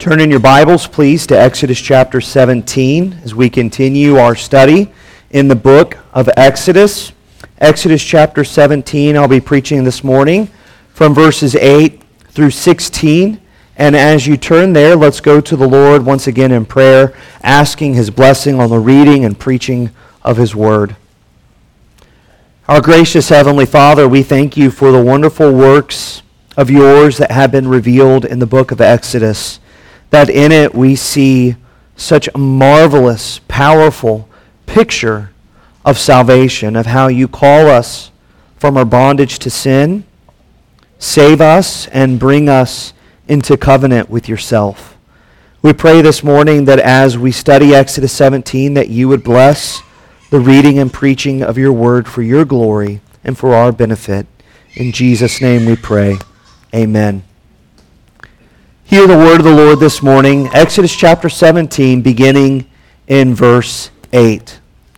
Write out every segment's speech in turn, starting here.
Turn in your Bibles, please, to Exodus chapter 17 as we continue our study in the book of Exodus. Exodus chapter 17, I'll be preaching this morning from verses 8 through 16. And as you turn there, let's go to the Lord once again in prayer, asking His blessing on the reading and preaching of His Word. Our gracious Heavenly Father, we thank You for the wonderful works of Yours that have been revealed in the book of Exodus, that in it we see such a marvelous, powerful picture of salvation, of how You call us from our bondage to sin, save us, and bring us into covenant with Yourself. We pray this morning that as we study Exodus 17, that You would bless the reading and preaching of Your word for Your glory and for our benefit. In Jesus' name we pray. Amen. Hear the word of the Lord this morning, Exodus chapter 17, beginning in verse 8.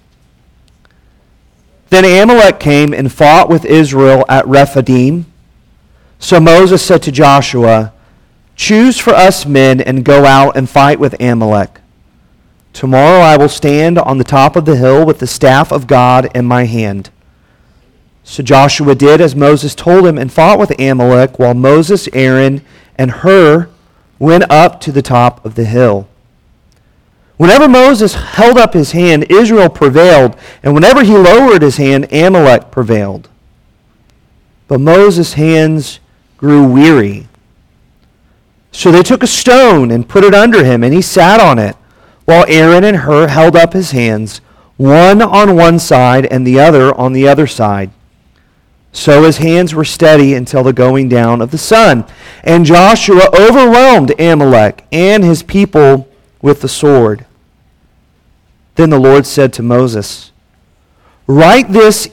Then Amalek came and fought with Israel at Rephidim. So Moses said to Joshua, "Choose for us men and go out and fight with Amalek. Tomorrow I will stand on the top of the hill with the staff of God in my hand." So Joshua did as Moses told him and fought with Amalek, while Moses, Aaron, and Hur went up to the top of the hill. Whenever Moses held up his hand, Israel prevailed, and whenever he lowered his hand, Amalek prevailed. But Moses' hands grew weary. So they took a stone and put it under him, and he sat on it, while Aaron and Hur held up his hands, one on one side and the other on the other side. So his hands were steady until the going down of the sun. And Joshua overwhelmed Amalek and his people with the sword. Then the Lord said to Moses, Write this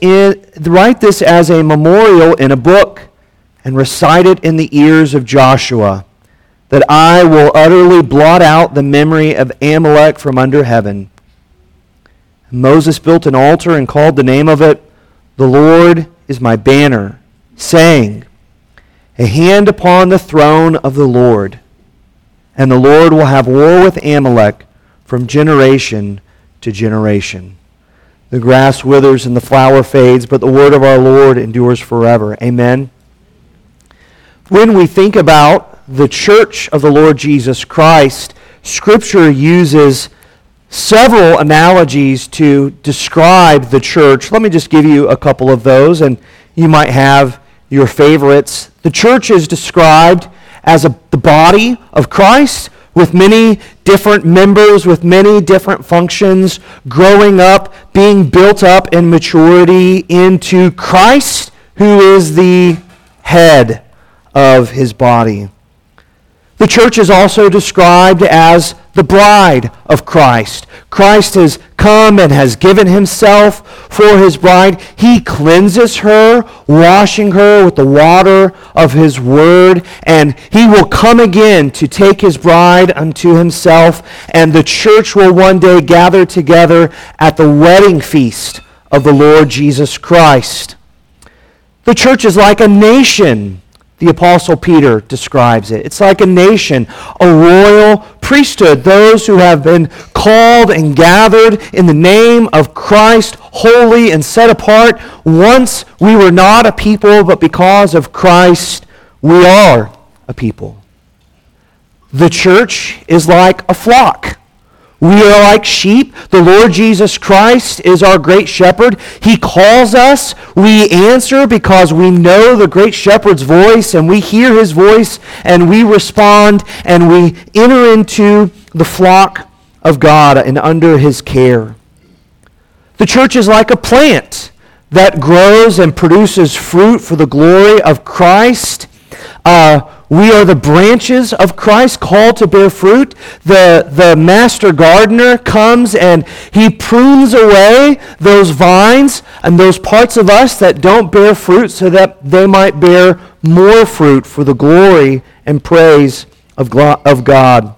as a memorial in a book, and recite it in the ears of Joshua, that I will utterly blot out the memory of Amalek from under heaven." And Moses built an altar and called the name of it, "The Lord is my banner," saying, "A hand upon the throne of the Lord, and the Lord will have war with Amalek from generation to generation." The grass withers and the flower fades, but the word of our Lord endures forever. Amen. When we think about the church of the Lord Jesus Christ, Scripture uses several analogies to describe the church. Let me just give you a couple of those, and you might have your favorites. The church is described as the body of Christ, with many different members, with many different functions, growing up, being built up in maturity into Christ, who is the head of His body. The church is also described as the bride of Christ. Christ has come and has given Himself for His bride. He cleanses her, washing her with the water of His word, and He will come again to take His bride unto Himself, and the church will one day gather together at the wedding feast of the Lord Jesus Christ. The church is like a nation. The Apostle Peter describes it. It's like a nation, a royal priesthood, those who have been called and gathered in the name of Christ, holy and set apart. Once we were not a people, but because of Christ, we are a people. The church is like a flock. We are like sheep. The Lord Jesus Christ is our great shepherd. He calls us. We answer because we know the great shepherd's voice, and we hear His voice, and we respond, and we enter into the flock of God and under His care. The church is like a plant that grows and produces fruit for the glory of Christ. We are the branches of Christ called to bear fruit. The master gardener comes and he prunes away those vines and those parts of us that don't bear fruit so that they might bear more fruit for the glory and praise of God.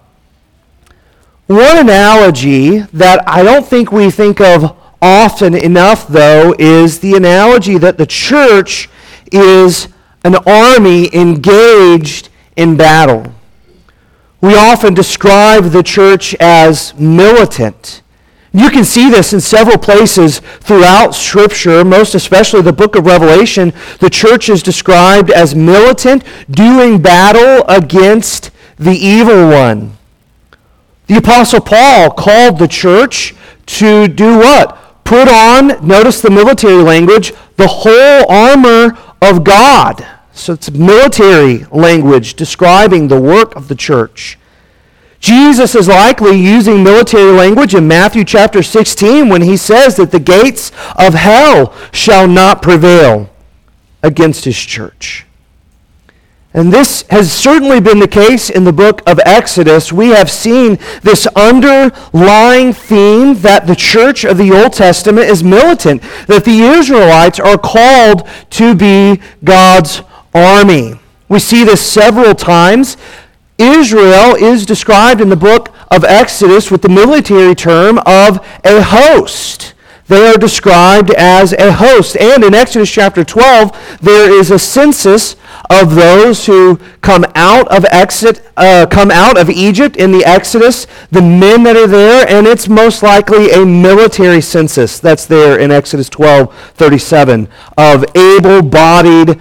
One analogy that I don't think we think of often enough, though, is the analogy that the church is an army engaged in battle. We often describe the church as militant. You can see this in several places throughout Scripture, most especially the book of Revelation. The church is described as militant, doing battle against the evil one. The Apostle Paul called the church to do what? Put on, notice the military language, the whole armor of God. So it's military language describing the work of the church. Jesus is likely using military language in Matthew chapter 16 when he says that the gates of hell shall not prevail against his church. And this has certainly been the case in the book of Exodus. We have seen this underlying theme that the church of the Old Testament is militant, that the Israelites are called to be God's army. We see this several times. Israel is described in the book of Exodus with the military term of a host. They are described as a host. And in Exodus chapter 12, there is a census of those who come out of Egypt in the Exodus, the men that are there, and it's most likely a military census that's there in Exodus 12:37 of able-bodied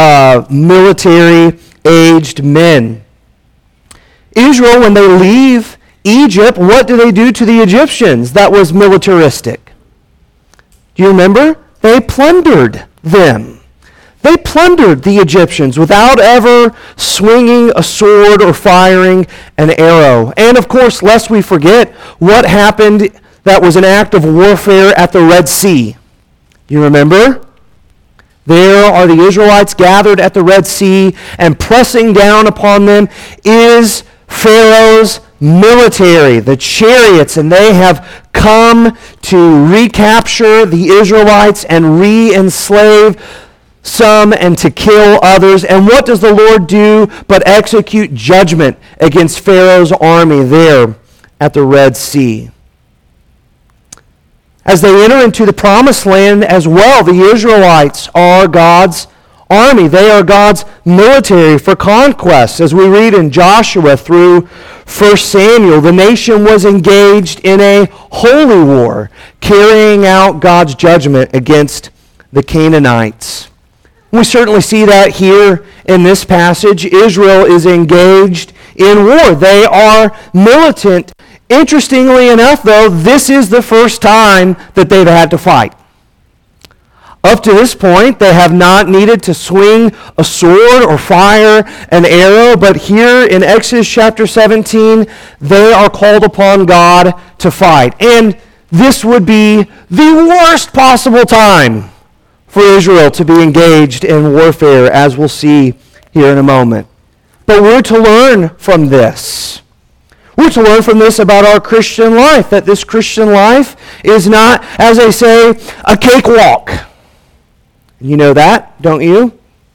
military-aged men. Israel, when they leave Egypt, what do they do to the Egyptians that was militaristic? Do you remember? They plundered them. They plundered the Egyptians without ever swinging a sword or firing an arrow. And of course, lest we forget what happened that was an act of warfare at the Red Sea. You remember? There are the Israelites gathered at the Red Sea, and pressing down upon them is Pharaoh's military, the chariots, and they have come to recapture the Israelites and re-enslave some and to kill others. And what does the Lord do but execute judgment against Pharaoh's army there at the Red Sea? As they enter into the promised land as well, the Israelites are God's army. They are God's military for conquest. As we read in Joshua through 1 Samuel, the nation was engaged in a holy war, carrying out God's judgment against the Canaanites. We certainly see that here in this passage. Israel is engaged in war. They are militant. Interestingly enough, though, this is the first time that they've had to fight. Up to this point, they have not needed to swing a sword or fire an arrow, but here in Exodus chapter 17, they are called upon God to fight. And this would be the worst possible time for Israel to be engaged in warfare, as we'll see here in a moment. But we're to learn from this. We're to learn from this about our Christian life, that this Christian life is not, as they say, a cakewalk. You know that, don't you?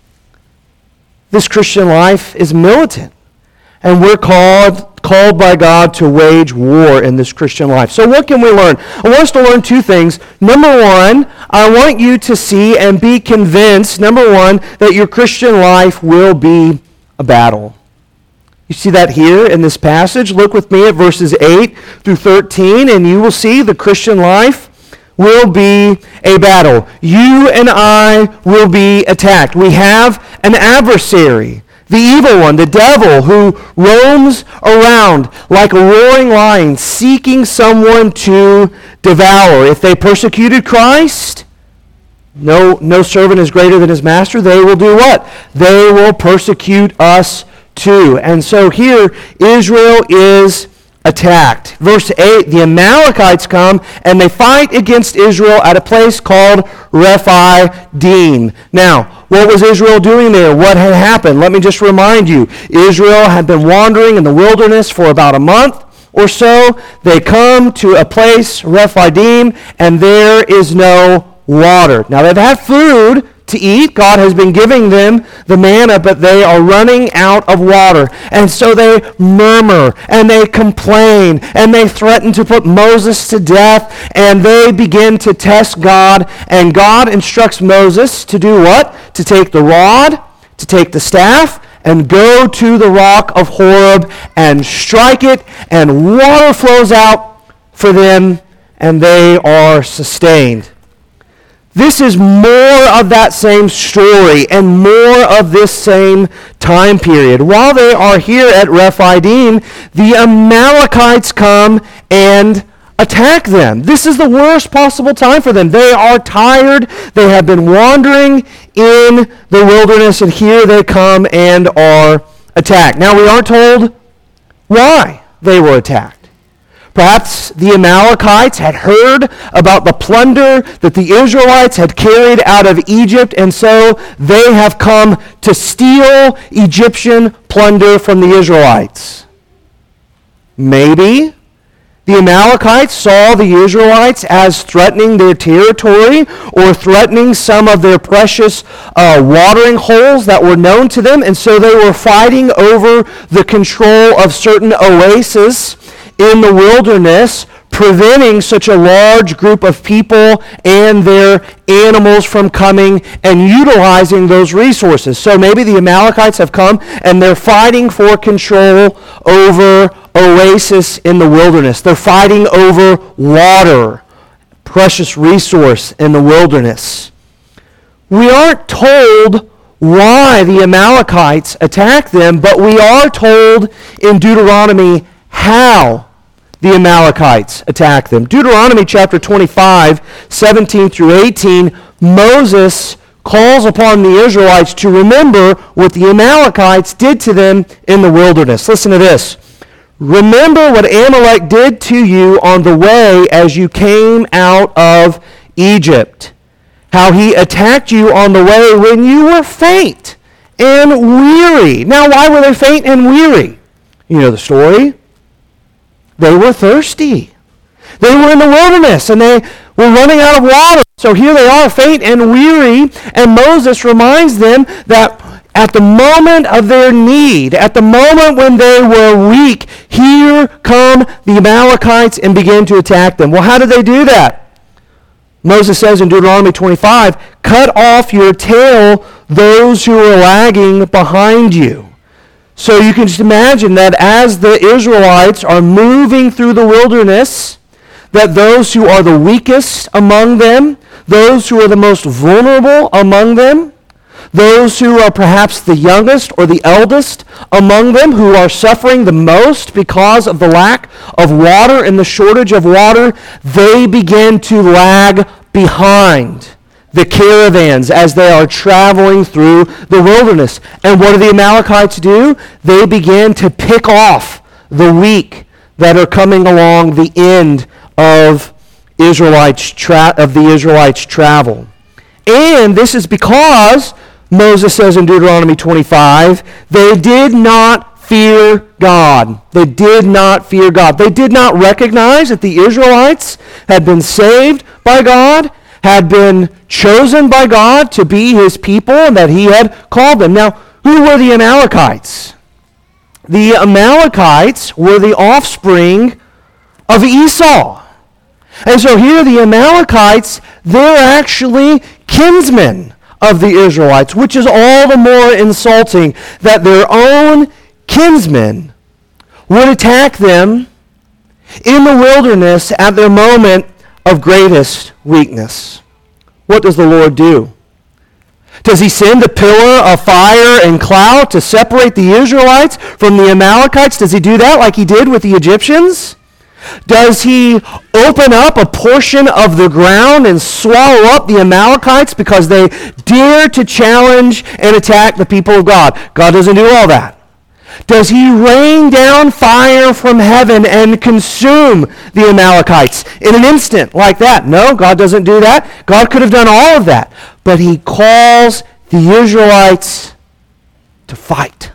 This Christian life is militant, and we're called by God to wage war in this Christian life. So what can we learn? I want us to learn two things. Number one, I want you to see and be convinced, number one, that your Christian life will be a battle. You see that here in this passage. Look with me at verses 8 through 13, and you will see the Christian life will be a battle. You and I will be attacked. We have an adversary, the evil one, the devil, who roams around like a roaring lion, seeking someone to devour. If they persecuted Christ, no servant is greater than his master. They will do what? They will persecute us too. And so here, Israel is attacked. Verse 8, the Amalekites come and they fight against Israel at a place called Rephidim. Now, what was Israel doing there? What had happened? Let me just remind you. Israel had been wandering in the wilderness for about a month or so. They come to a place, Rephidim, and there is no water. Now, they've had food to eat. God has been giving them the manna, but they are running out of water. And so they murmur, and they complain, and they threaten to put Moses to death, and they begin to test God. And God instructs Moses to do what? To take the rod, to take the staff, and go to the rock of Horeb and strike it, and water flows out for them, and they are sustained. This is more of that same story and more of this same time period. While they are here at Rephidim, the Amalekites come and attack them. This is the worst possible time for them. They are tired. They have been wandering in the wilderness, and here they come and are attacked. Now, we aren't told why they were attacked. Perhaps the Amalekites had heard about the plunder that the Israelites had carried out of Egypt, and so they have come to steal Egyptian plunder from the Israelites. Maybe the Amalekites saw the Israelites as threatening their territory or threatening some of their precious watering holes that were known to them, and so they were fighting over the control of certain oases in the wilderness, preventing such a large group of people and their animals from coming and utilizing those resources. So maybe the Amalekites have come and they're fighting for control over oasis in the wilderness. They're fighting over water, precious resource in the wilderness. We aren't told why the Amalekites attacked them, but we are told in Deuteronomy how the Amalekites attacked them. Deuteronomy chapter 25, 17 through 18, Moses calls upon the Israelites to remember what the Amalekites did to them in the wilderness. Listen to this. Remember what Amalek did to you on the way as you came out of Egypt, how he attacked you on the way when you were faint and weary. Now, why were they faint and weary? You know the story. They were thirsty. They were in the wilderness, and they were running out of water. So here they are, faint and weary, and Moses reminds them that at the moment of their need, at the moment when they were weak, here come the Amalekites and begin to attack them. Well, how did they do that? Moses says in Deuteronomy 25, cut off your tail those who are lagging behind you. So you can just imagine that as the Israelites are moving through the wilderness, that those who are the weakest among them, those who are the most vulnerable among them, those who are perhaps the youngest or the eldest among them, who are suffering the most because of the lack of water and the shortage of water, they begin to lag behind the caravans as they are traveling through the wilderness. And what do the Amalekites do? They begin to pick off the weak that are coming along the end of the Israelites' travel. And this is because, Moses says in Deuteronomy 25, they did not fear God. They did not fear God. They did not recognize that the Israelites had been saved by God, had been chosen by God to be his people, and that he had called them. Now, who were the Amalekites? The Amalekites were the offspring of Esau. And so here the Amalekites, they're actually kinsmen of the Israelites, which is all the more insulting that their own kinsmen would attack them in the wilderness at their moment of greatest weakness. What does the Lord do? Does he send a pillar of fire and cloud to separate the Israelites from the Amalekites? Does he do that like he did with the Egyptians? Does he open up a portion of the ground and swallow up the Amalekites because they dare to challenge and attack the people of God? God doesn't do all that. Does he rain down fire from heaven and consume the Amalekites in an instant like that? No, God doesn't do that. God could have done all of that. But he calls the Israelites to fight.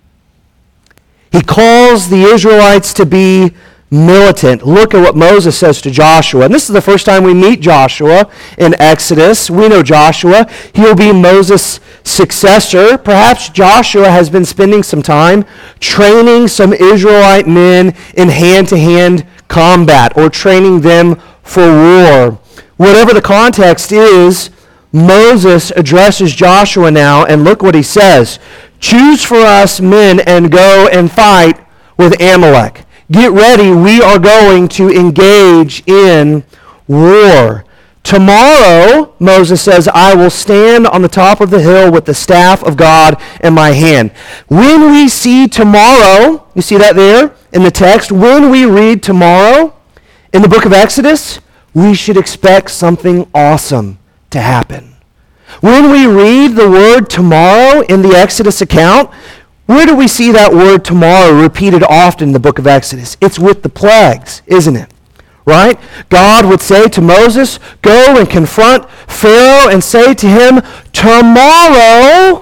He calls the Israelites to be militant. Look at what Moses says to Joshua. And this is the first time we meet Joshua in Exodus. We know Joshua. He'll be Moses' successor. Perhaps Joshua has been spending some time training some Israelite men in hand-to-hand combat or training them for war. Whatever the context is, Moses addresses Joshua now, and look what he says. Choose for us men and go and fight with Amalek. Get ready, we are going to engage in war. Tomorrow, Moses says, I will stand on the top of the hill with the staff of God in my hand. When we see tomorrow, you see that there in the text, when we read tomorrow in the book of Exodus, we should expect something awesome to happen. When we read the word tomorrow in the Exodus account, where do we see that word tomorrow repeated often in the book of Exodus? It's with the plagues, isn't it? Right? God would say to Moses, go and confront Pharaoh and say to him, tomorrow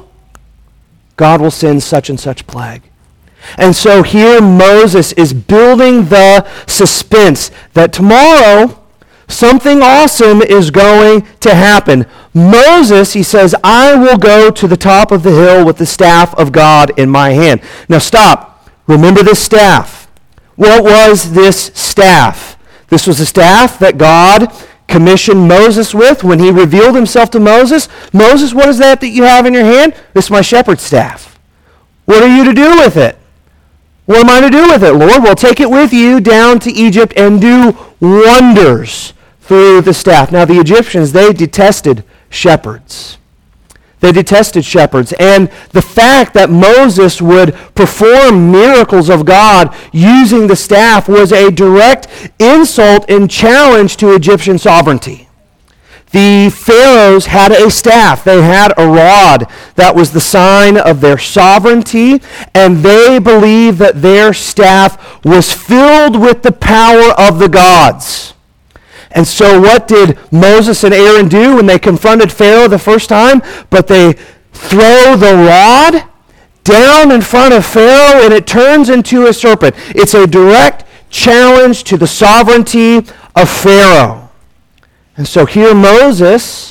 God will send such and such plague. And so here Moses is building the suspense that tomorrow something awesome is going to happen. Moses, he says, I will go to the top of the hill with the staff of God in my hand. Now stop. Remember this staff. What was this staff? This was the staff that God commissioned Moses with when he revealed himself to Moses. Moses, what is that you have in your hand? This is my shepherd's staff. What are you to do with it? What am I to do with it, Lord? Well, take it with you down to Egypt and do wonders through the staff. Now, the Egyptians, they detested shepherds. They detested shepherds. And the fact that Moses would perform miracles of God using the staff was a direct insult and challenge to Egyptian sovereignty. The pharaohs had a staff. They had a rod. That was the sign of their sovereignty. And they believed that their staff was filled with the power of the gods. And so what did Moses and Aaron do when they confronted Pharaoh the first time? But they throw the rod down in front of Pharaoh and it turns into a serpent. It's a direct challenge to the sovereignty of Pharaoh. And so here Moses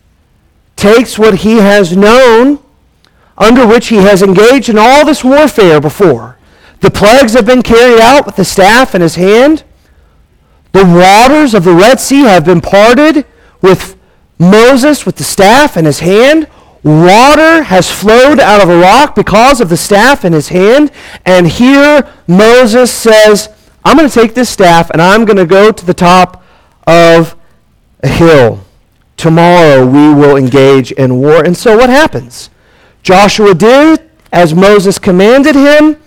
takes what he has known, under which he has engaged in all this warfare before. The plagues have been carried out with the staff in his hand. The waters of the Red Sea have been parted with Moses with the staff in his hand. Water has flowed out of a rock because of the staff in his hand. And here Moses says, I'm going to take this staff and I'm going to go to the top of a hill. Tomorrow we will engage in war. And so what happens? Joshua did as Moses commanded him.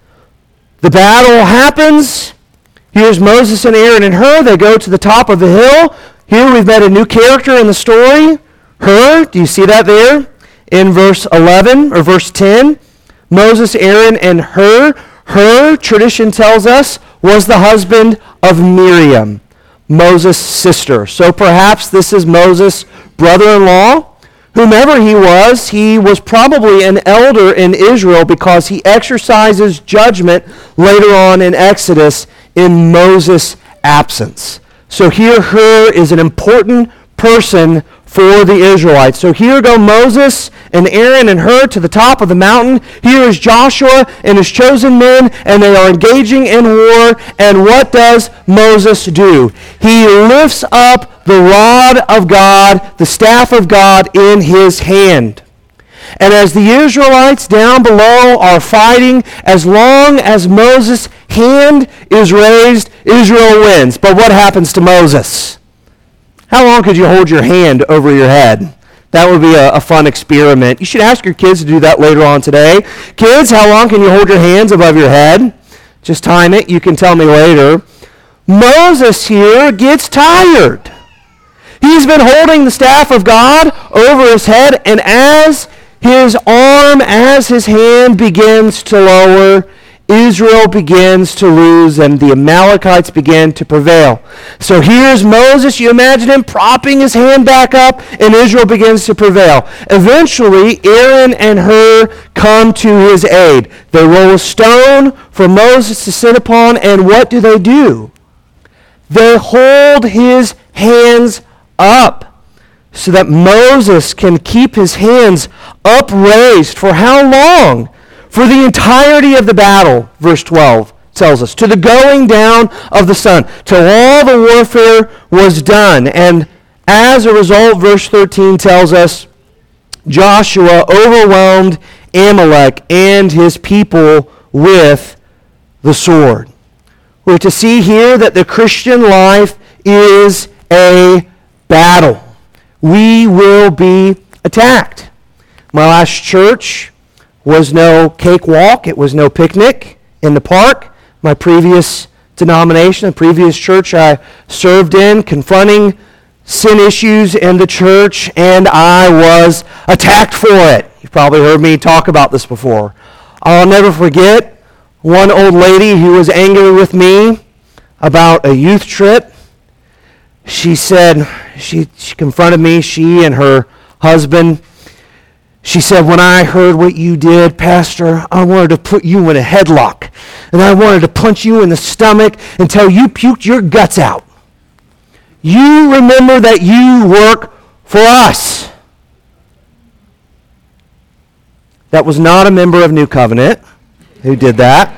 The battle happens. Here's Moses and Aaron and Hur. They go to the top of the hill. Here we've met a new character in the story. Hur, do you see that there? In verse 11 or verse 10. Moses, Aaron, and Hur. Hur, tradition tells us, was the husband of Miriam, Moses' sister. So perhaps this is Moses' brother-in-law. Whomever he was probably an elder in Israel because he exercises judgment later on in Exodus in Moses' absence. So here Hur is an important person for the Israelites. So here go Moses and Aaron and Hur to the top of the mountain. Here is Joshua and his chosen men, and they are engaging in war. And what does Moses do? He lifts up the rod of God, the staff of God in his hand. And as the Israelites down below are fighting, as long as Moses' hand is raised, Israel wins. But what happens to Moses? How long could you hold your hand over your head? That would be a fun experiment. You should ask your kids to do that later on today. Kids, how long can you hold your hands above your head? Just time it. You can tell me later. Moses here gets tired. He's been holding the staff of God over his head, and as his hand begins to lower, Israel begins to lose, and the Amalekites begin to prevail. So here's Moses. You imagine him propping his hand back up, and Israel begins to prevail. Eventually, Aaron and Hur come to his aid. They roll a stone for Moses to sit upon, and what do? They hold his hands up so that Moses can keep his hands upraised. For how long? For the entirety of the battle, verse 12 tells us, to the going down of the sun, till all the warfare was done. And as a result, verse 13 tells us, Joshua overwhelmed Amalek and his people with the sword. We're to see here that the Christian life is a battle. We will be attacked. My last church was no cakewalk. It was no picnic in the park. My previous denomination, the previous church I served in, confronting sin issues in the church, and I was attacked for it. You've probably heard me talk about this before. I'll never forget one old lady who was angry with me about a youth trip. She said, she confronted me, she and her husband. She said, when I heard what you did, Pastor, I wanted to put you in a headlock, and I wanted to punch you in the stomach until you puked your guts out. You remember that you work for us. That was not a member of New Covenant who did that.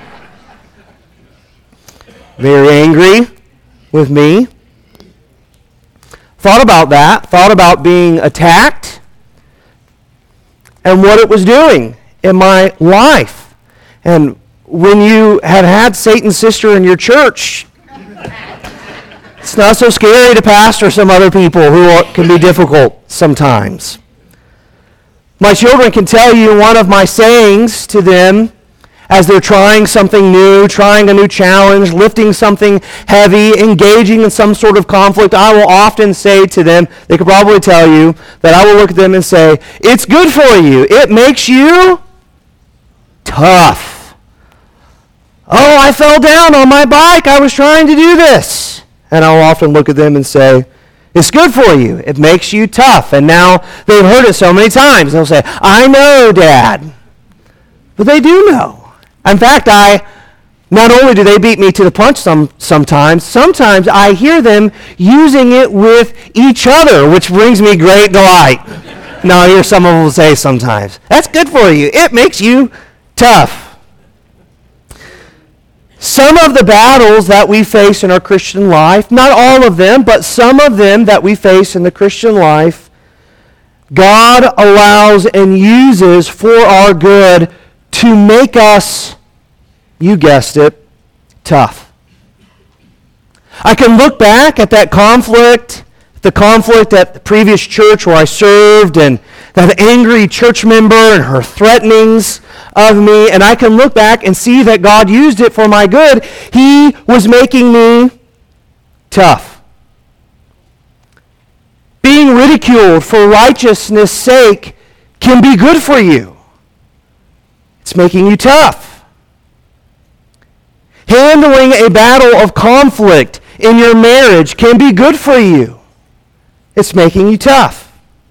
Very angry with me. Thought about that, thought about being attacked and what it was doing in my life. And when you have had Satan's sister in your church, it's not so scary to pastor some other people who can be difficult sometimes. My children can tell you one of my sayings to them as they're trying something new, trying a new challenge, lifting something heavy, engaging in some sort of conflict. I will often say to them, they could probably tell you, that I will look at them and say, it's good for you. It makes you tough. Oh, I fell down on my bike. I was trying to do this. And I'll often look at them and say, it's good for you. It makes you tough. And now they've heard it so many times. They'll say, I know, Dad. But they do know. In fact, not only do they beat me to the punch sometimes I hear them using it with each other, which brings me great delight. Now I hear some of them say sometimes, that's good for you. It makes you tough. Some of the battles that we face in our Christian life, not all of them, but some of them that we face in the Christian life, God allows and uses for our good to make us, you guessed it, tough. I can look back at that conflict, the conflict at the previous church where I served, and that angry church member and her threatenings of me, and I can look back and see that God used it for my good. He was making me tough. Being ridiculed for righteousness' sake can be good for you. It's making you tough. Handling a battle of conflict in your marriage can be good for you. It's making you tough.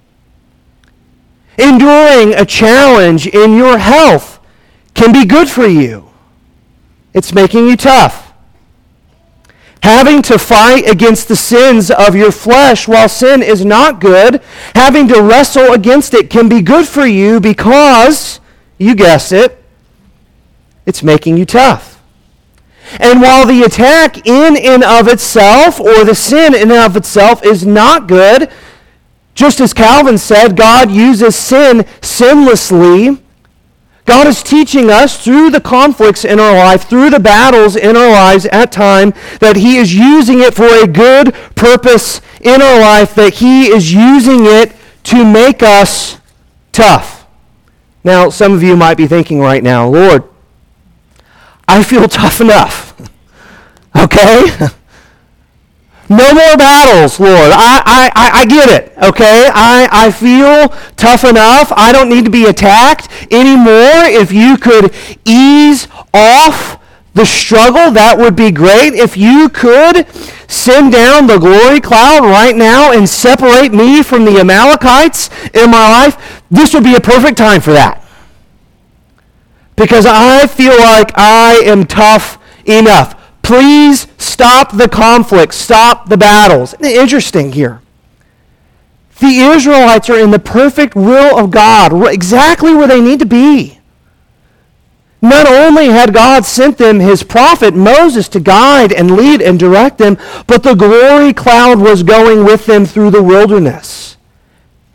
Enduring a challenge in your health can be good for you. It's making you tough. Having to fight against the sins of your flesh while sin is not good, having to wrestle against it can be good for you because, you guessed it, it's making you tough. And while the attack in and of itself, or the sin in and of itself, is not good, just as Calvin said, God uses sin sinlessly. God is teaching us through the conflicts in our life, through the battles in our lives at time, that He is using it for a good purpose in our life, that He is using it to make us tough. Now, some of you might be thinking right now, Lord, I feel tough enough. Okay? No more battles, Lord. I get it, okay? I feel tough enough. I don't need to be attacked anymore. If you could ease off the struggle, that would be great. If you could send down the glory cloud right now and separate me from the Amalekites in my life, this would be a perfect time for that. Because I feel like I am tough enough. Please stop the conflict. Stop the battles. Interesting here. The Israelites are in the perfect will of God, exactly where they need to be. Not only had God sent them His prophet Moses to guide and lead and direct them, but the glory cloud was going with them through the wilderness.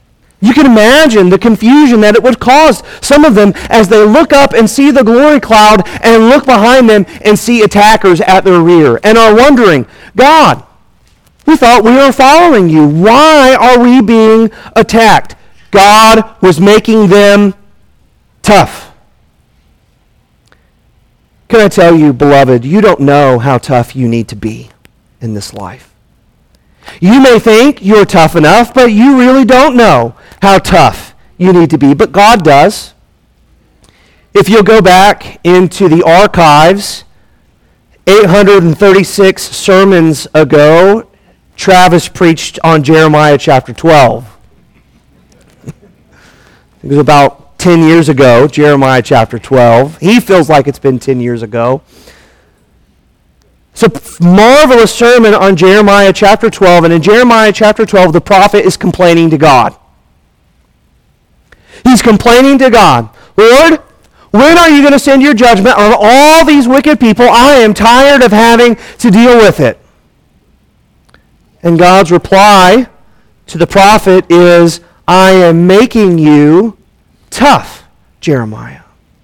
You can imagine the confusion that it would cause some of them as they look up and see the glory cloud and look behind them and see attackers at their rear and are wondering, God, we thought we were following you. Why are we being attacked? God was making them tough. Can I tell you, beloved, you don't know how tough you need to be in this life. You may think you're tough enough, but you really don't know how tough you need to be. But God does. If you'll go back into the archives, 836 sermons ago, Travis preached on Jeremiah chapter 12. It was about 10 years ago, Jeremiah chapter 12. He feels like it's been 10 years ago. It's a marvelous sermon on Jeremiah chapter 12, and in Jeremiah chapter 12, the prophet is complaining to God. He's complaining to God, Lord, when are you going to send your judgment on all these wicked people? I am tired of having to deal with it. And God's reply to the prophet is, I am making you tough, Jeremiah.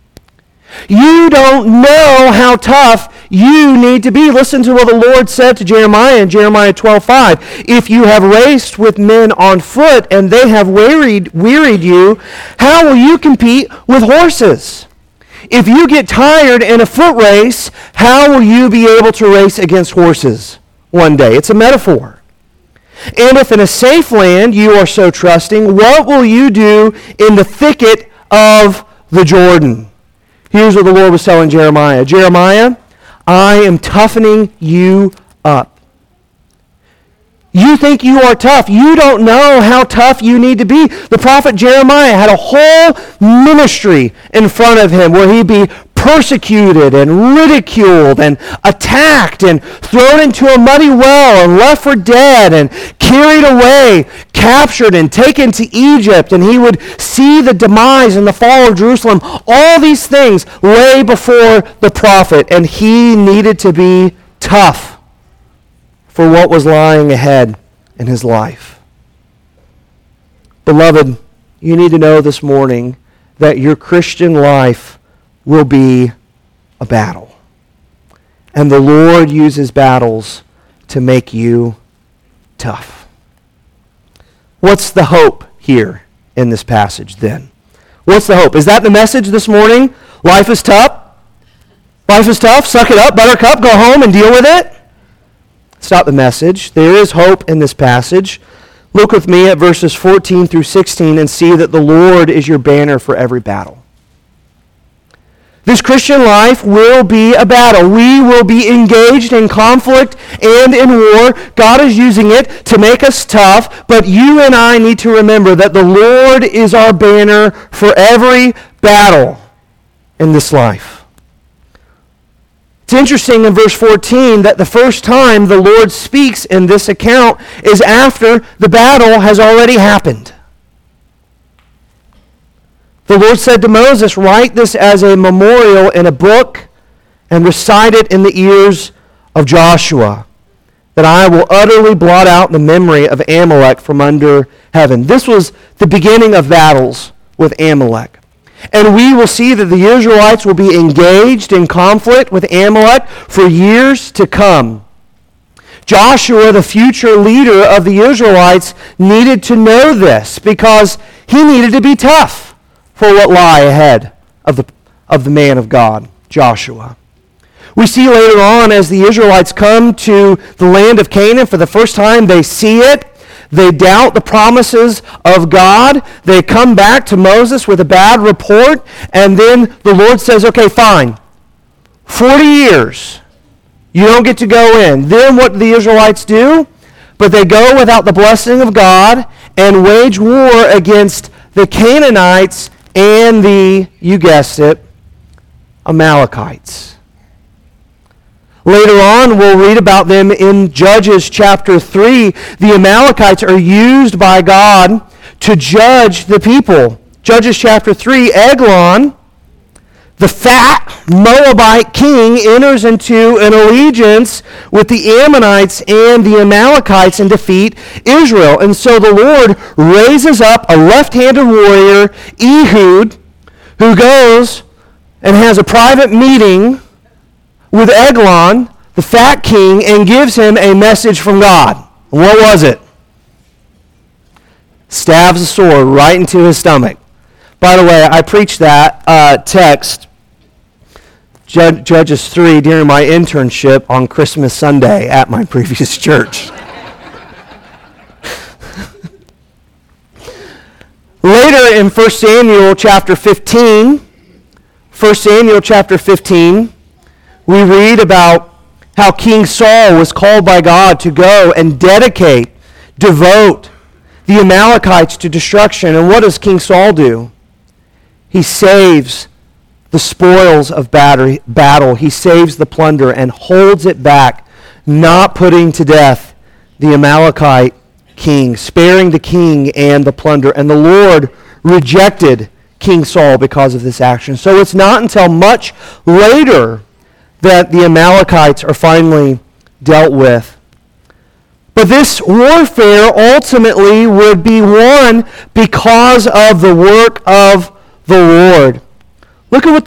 You don't know how tough you need to be. Listen to what the Lord said to Jeremiah in Jeremiah 12:5. If you have raced with men on foot and they have wearied you, how will you compete with horses? If you get tired in a foot race, how will you be able to race against horses one day? It's a metaphor. And if in a safe land you are so trusting, what will you do in the thicket of the Jordan? Here's what the Lord was telling Jeremiah. Jeremiah, I am toughening you up. You think you are tough. You don't know how tough you need to be. The prophet Jeremiah had a whole ministry in front of him where he'd be persecuted and ridiculed and attacked and thrown into a muddy well and left for dead and carried away, captured and taken to Egypt, and he would see the demise and the fall of Jerusalem. All these things lay before the prophet, and he needed to be tough for what was lying ahead in his life. Beloved, you need to know this morning that your Christian life will be a battle. And the Lord uses battles to make you tough. What's the hope here in this passage then? What's the hope? Is that the message this morning? Life is tough? Life is tough? Suck it up, buttercup, go home and deal with it? It's not the message. There is hope in this passage. Look with me at verses 14 through 16 and see that the Lord is your banner for every battle. This Christian life will be a battle. We will be engaged in conflict and in war. God is using it to make us tough, but you and I need to remember that the Lord is our banner for every battle in this life. It's interesting in verse 14 that the first time the Lord speaks in this account is after the battle has already happened. The Lord said to Moses, write this as a memorial in a book and recite it in the ears of Joshua, that I will utterly blot out the memory of Amalek from under heaven. This was the beginning of battles with Amalek. And we will see that the Israelites will be engaged in conflict with Amalek for years to come. Joshua, the future leader of the Israelites, needed to know this because he needed to be tough for what lie ahead of the man of God, Joshua. We see later on as the Israelites come to the land of Canaan for the first time, they see it. They doubt the promises of God. They come back to Moses with a bad report, and then the Lord says, okay, fine. 40 years. You don't get to go in. Then what do the Israelites do? But they go without the blessing of God and wage war against the Canaanites and the, you guessed it, Amalekites. Later on, we'll read about them in Judges chapter 3. The Amalekites are used by God to judge the people. Judges chapter 3, Eglon, the fat Moabite king enters into an allegiance with the Ammonites and the Amalekites and defeat Israel. And so the Lord raises up a left-handed warrior, Ehud, who goes and has a private meeting with Eglon, the fat king, and gives him a message from God. What was it? Stabs a sword right into his stomach. By the way, I preached that text, Judges 3, during my internship on Christmas Sunday at my previous church. Later in 1 Samuel chapter 15, we read about how King Saul was called by God to go and devote the Amalekites to destruction. And what does King Saul do? He saves the spoils of battle. He saves the plunder and holds it back, not putting to death the Amalekite king, sparing the king and the plunder. And the Lord rejected King Saul because of this action. So it's not until much later that the Amalekites are finally dealt with. But this warfare ultimately would be won because of the work of the Lord. Look at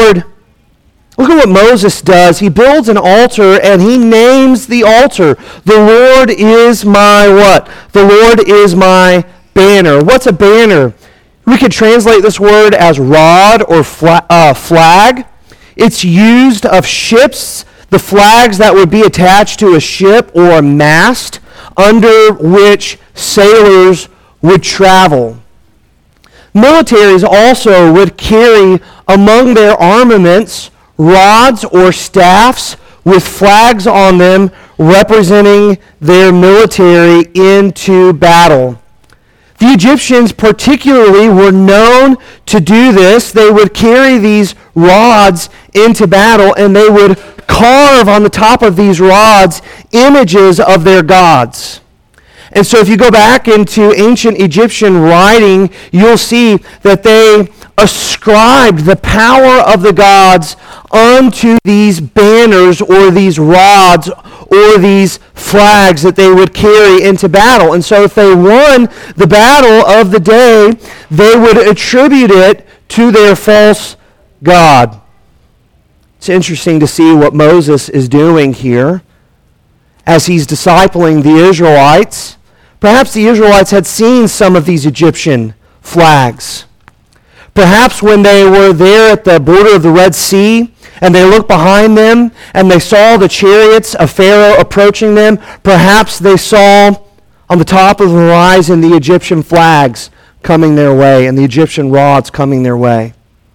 what Moses does. He builds an altar and he names the altar. The Lord is my what? The Lord is my banner. What's a banner? We could translate this word as rod or flag. It's used of ships, the flags that would be attached to a ship or a mast under which sailors would travel. Militaries also would carry among their armaments rods or staffs with flags on them representing their military into battle. The Egyptians particularly were known to do this. They would carry these rods into battle, and they would carve on the top of these rods images of their gods. And so if you go back into ancient Egyptian writing, you'll see that they ascribed the power of the gods unto these banners or these rods or these flags that they would carry into battle. And so if they won the battle of the day, they would attribute it to their false god. It's interesting to see what Moses is doing here as he's discipling the Israelites. Perhaps the Israelites had seen some of these Egyptian flags. Perhaps when they were there at the border of the Red Sea and they looked behind them and they saw the chariots of Pharaoh approaching them, perhaps they saw on the top of the horizon the Egyptian flags coming their way and the Egyptian rods coming their way.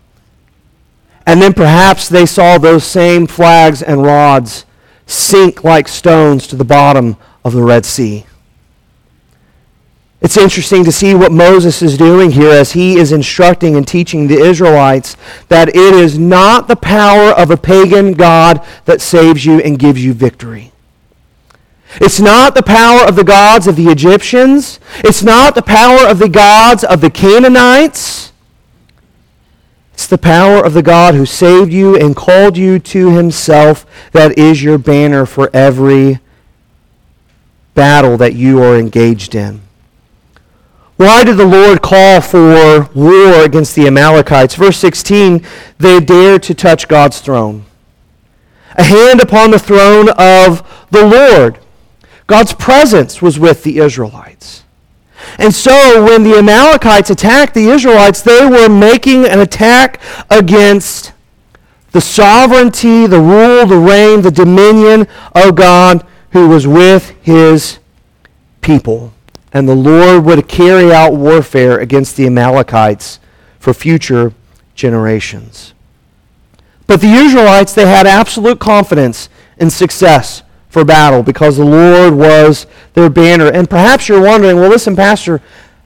And then perhaps they saw those same flags and rods sink like stones to the bottom of the Red Sea. It's interesting to see what Moses is doing here as he is instructing and teaching the Israelites that it is not the power of a pagan god that saves you and gives you victory. It's not the power of the gods of the Egyptians. It's not the power of the gods of the Canaanites. It's the power of the God who saved you and called you to himself that is your banner for every battle that you are engaged in. Why did the Lord call for war against the Amalekites? Verse 16, they dared to touch God's throne. A hand upon the throne of the Lord. God's presence was with the Israelites. And so when the Amalekites attacked the Israelites, they were making an attack against the sovereignty, the rule, the reign, the dominion of God who was with his people. And the Lord would carry out warfare against the Amalekites for future generations. But the Israelites, they had absolute confidence in success for battle because the Lord was their banner. And perhaps you're wondering, well, listen, Pastor,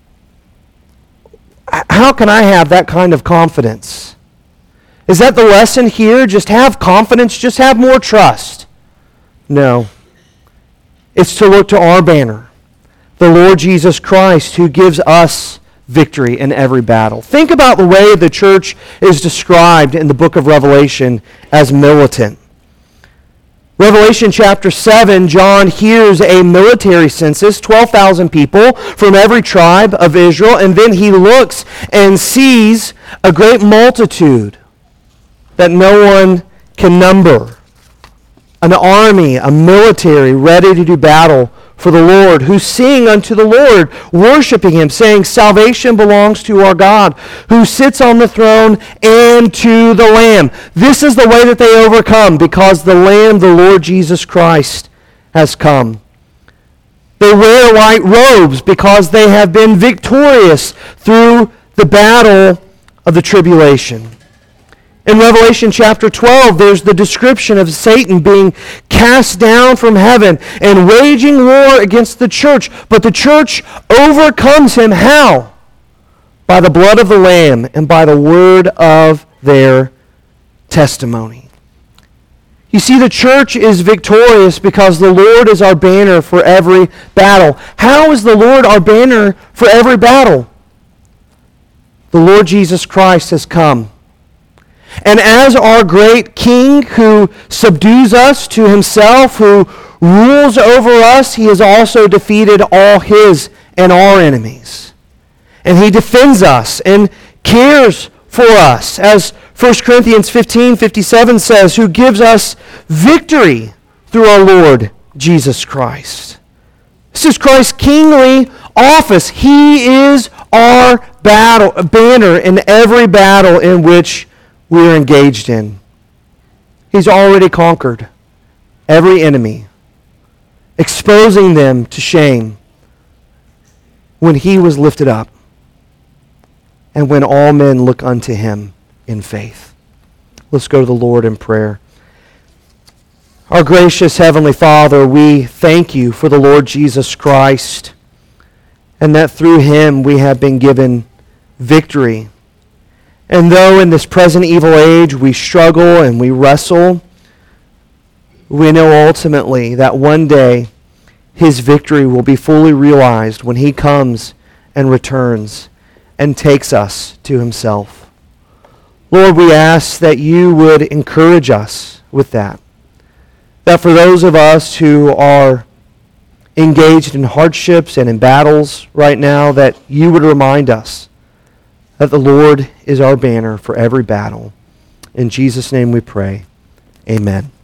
how can I have that kind of confidence? Is that the lesson here? Just have confidence, just have more trust. No. It's to look to our banner, the Lord Jesus Christ, who gives us victory in every battle. Think about the way the church is described in the book of Revelation as militant. Revelation chapter 7, John hears a military census, 12,000 people from every tribe of Israel, and then he looks and sees a great multitude that no one can number. An army, a military ready to do battle for the Lord, who sing unto the Lord, worshiping him, saying, salvation belongs to our God, who sits on the throne, and to the Lamb. This is the way that they overcome, because the Lamb, the Lord Jesus Christ, has come. They wear white robes because they have been victorious through the battle of the tribulation. In Revelation chapter 12, there's the description of Satan being cast down from heaven and waging war against the church. But the church overcomes him how? By the blood of the Lamb and by the word of their testimony. You see, the church is victorious because the Lord is our banner for every battle. How is the Lord our banner for every battle? The Lord Jesus Christ has come. And as our great King who subdues us to himself, who rules over us, he has also defeated all his and our enemies. And he defends us and cares for us, as 1 Corinthians 15:57 says, who gives us victory through our Lord Jesus Christ. This is Christ's kingly office. He is our banner in every battle in which we are engaged in. He's already conquered every enemy, exposing them to shame when he was lifted up and when all men look unto him in faith. Let's go to the Lord in prayer. Our gracious Heavenly Father, we thank you for the Lord Jesus Christ, and that through him we have been given victory. And though in this present evil age we struggle and we wrestle, we know ultimately that one day his victory will be fully realized when he comes and returns and takes us to himself. Lord, we ask that you would encourage us with that. That for those of us who are engaged in hardships and in battles right now, that you would remind us that the Lord is our banner for every battle. In Jesus' name we pray. Amen.